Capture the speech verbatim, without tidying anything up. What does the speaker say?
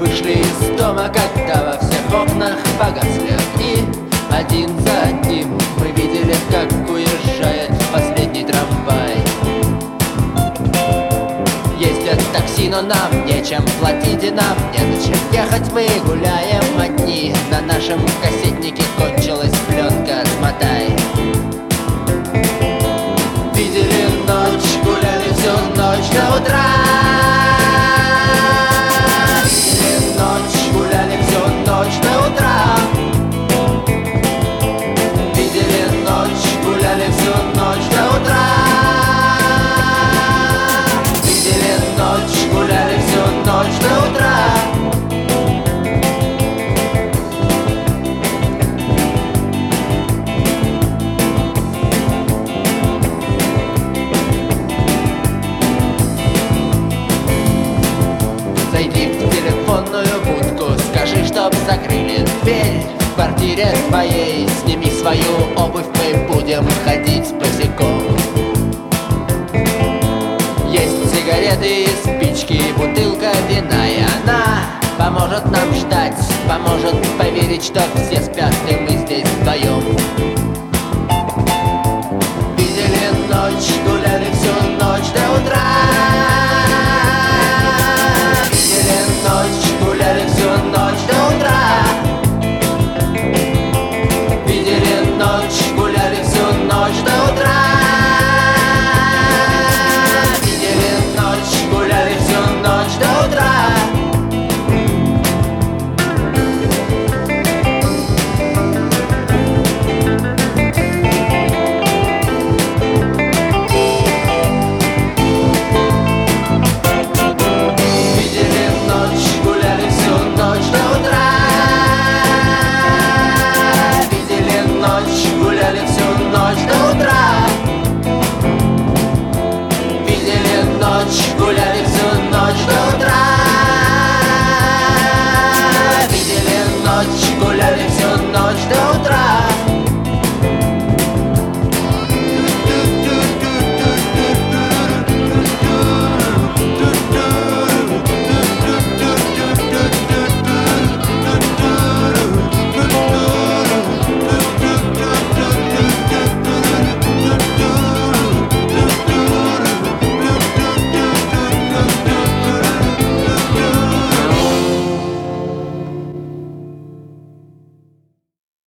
вышли из дома, когда во всех окнах погасли огни. Один за одним мы видели, как уезжает последний трамвай. Ездят такси, но нам нечем платить, и нам незачем ехать. Мы гуляем одни, на нашем кассетнике кончилась пленка «Смотай». Видели ночь, гуляли всю ночь до утра. Видели ночь, гуляли всю ночь до утра. Видели ночь, гуляли всю ночь до утра. Видели ночь, гуляли всю ночь до утра. Зайди в телефонную будку, скажи, чтоб закрыли дверь. В квартире твоей сними свою обувь, мы будем ходить босиком. Есть сигареты, спички, бутылка вина, и она поможет нам ждать, поможет поверить, что все спят, и мы здесь вдвоем. Видели ночь, гуляли